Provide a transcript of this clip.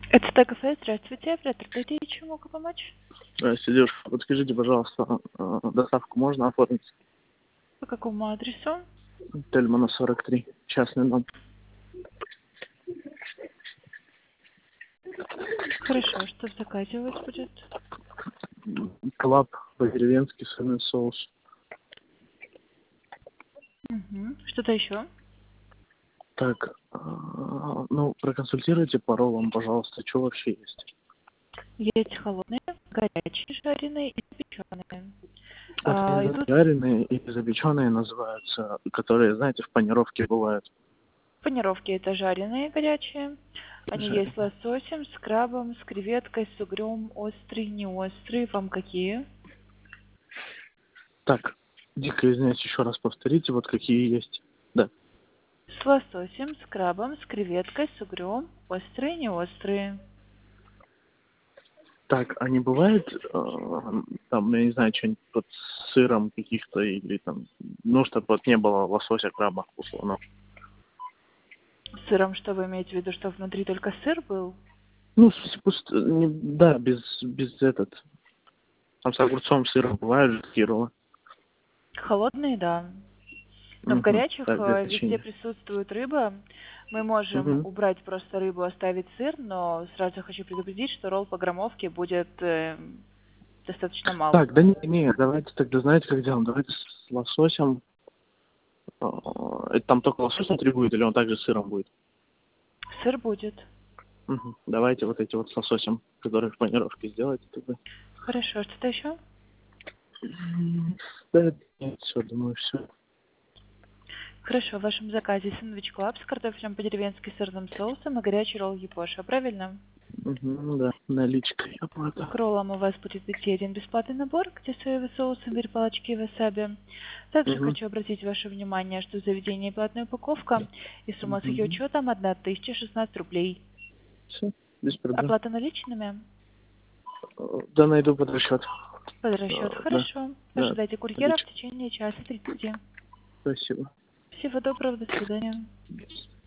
Это ТКФ, здравствуйте, оператор Пойти, чем могу помочь? Здравствуйте, девушка. Подскажите, пожалуйста, доставку можно оформить? По какому адресу? Тельмана 43, частный дом. Хорошо, что в заказе у вас будет? Клаб по-деревенски, сырный соус. Угу. Что-то еще? Так, ну, проконсультируйте по роллам, пожалуйста, что вообще есть? Есть холодные, горячие, жареные и запеченные. Идут Жареные и запеченные называются, которые, знаете, в панировке бывают. панировки, это жареные горячие. Они есть с Жареные. лососем, с крабом, с креветкой, с угрём, острый, не острый. Вам какие? Так, дико извиняюсь, еще раз повторите, вот какие есть. Да. С лососем, с крабом, с креветкой, с угрём, острые, не острые. Так, а не бывает, там, я не знаю, что-нибудь под сыром каких-то или там, ну, чтобы вот не было лосося, краба, условно. С сыром что вы имеете в виду, что внутри только сыр был? Ну, да, без этот, там с огурцом, сыром бывают же такие роллы. Холодные, да. Но в Угу. горячих Так, для везде печенья. присутствует рыба. Мы можем Угу. убрать просто рыбу, оставить сыр, но сразу хочу предупредить, что ролл по граммовке будет достаточно мал. Так, да не, давайте тогда, знаете, как делаем? Давайте с лососем. Это там только лосось внутри будет или он также с сыром будет? Сыр будет. Угу. Давайте вот эти вот с лососем, которые в панировке сделайте тогда. Хорошо, что-то еще? Да, нет, все, думаю, все. Хорошо, в вашем заказе сэндвич клаб с картофелем по-деревенски сырным соусом и горячий ролл япоша, правильно? Угу, да, наличкой К оплата. роллам у вас будет идти один бесплатный набор, где соевый соус, имбирь, палочки и васаби. Также Угу. хочу обратить ваше внимание, что в заведении платная упаковка и сумма с ее Угу. учетом 1016 рублей. Все, без проблем. Оплата наличными? Да, найду под расчет. Под расчет. Да, Хорошо. да, Ожидайте курьера в наличка. течение часа 30. Спасибо. Всего доброго, до свидания.